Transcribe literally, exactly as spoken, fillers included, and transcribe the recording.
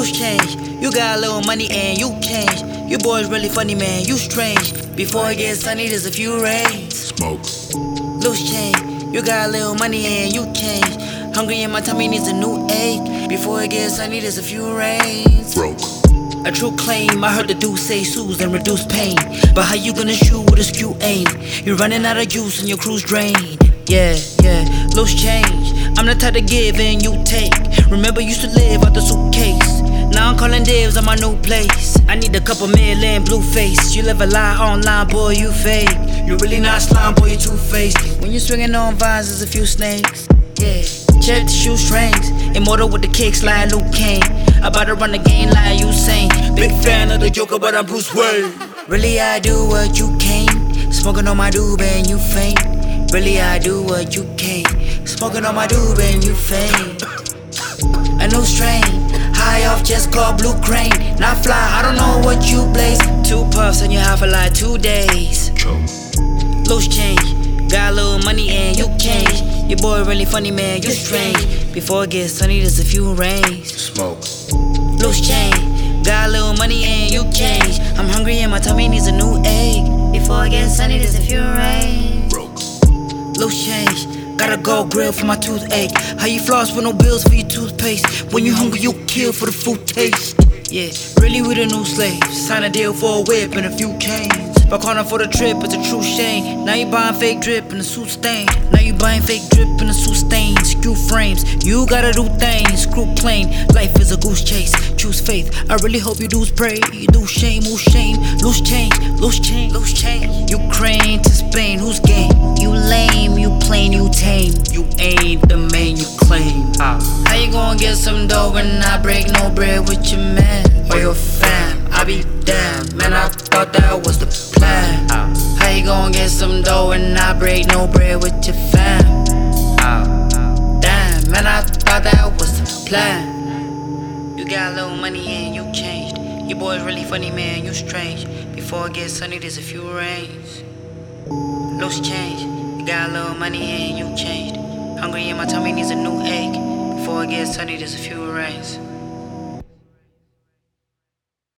Loose change, you got a little money and you change. You boys really funny, man, you strange. Before it gets sunny, there's a few rains. Smoke. Loose change, you got a little money and you change. Hungry and my tummy needs a new egg. Before it gets sunny, there's a few rains. Broke. A true claim, I heard the dude say soothe and reduce pain. But how you gonna shoot with a skew aim? You're running out of juice and your crew's drained. Yeah, yeah, loose change. I'm the type to give and you take. Remember, used to live out the suitcase. Now I'm calling dibs on my new place. I need a couple million blue face. You live a lie online, boy, you fake. You really not slime, boy, you two-faced. When you swinging on vines, there's a few snakes. Yeah, check the shoestrings. Immortal with the kicks like Luke Kane. About to run the game like Usain. Big fan of the Joker, but I'm Bruce Wayne. Really, I do what you came. Smoking on my doob and you faint. Really, I do what you came. Smoking on my doob and you faint. A new strain, high off just called blue crane. Not fly, I don't know what you blaze. Two puffs and you have for like two days. Loose change, got a little money and you change. Your boy really funny, man, you strange. Before it gets sunny, there's a few rains. Smoke. Loose change, got a little money and you change. I'm hungry and my tummy needs a new egg. Before it gets sunny, there's a few rains. Broke. Loose change, got a gold grill for my toothache. How you floss with no bills for your toothpaste? When you hungry, you kill for the food taste. Yeah, really we the new slaves. Sign a deal for a whip and a few chains. Back on for the trip, it's a true shame. Now you buying fake drip and a suit stain. Now you buying fake drip and a suit stain. Screw frames, you gotta do things. Screw plane, life is a goose chase. Choose faith, I really hope you do pray. You do shame, who's shame? Loose change, loose change, loose change. Ukraine to Spain, who's game? You lame, you plain, you tame. You ain't the man you claim. How you gonna get some dough when I break no bread with your man or your fam? I be damned, man, I thought that was the plan. How you gonna get some dough when I break no bread with your fam? Damn, man, I thought that was the plan. You got a little money and you changed. Your boy's really funny, man, you strange. Before it gets sunny, there's a few rains. Loose change, you got a little money and you changed. Hungry and my tummy needs a new egg. Before it gets sunny, there's a few rains.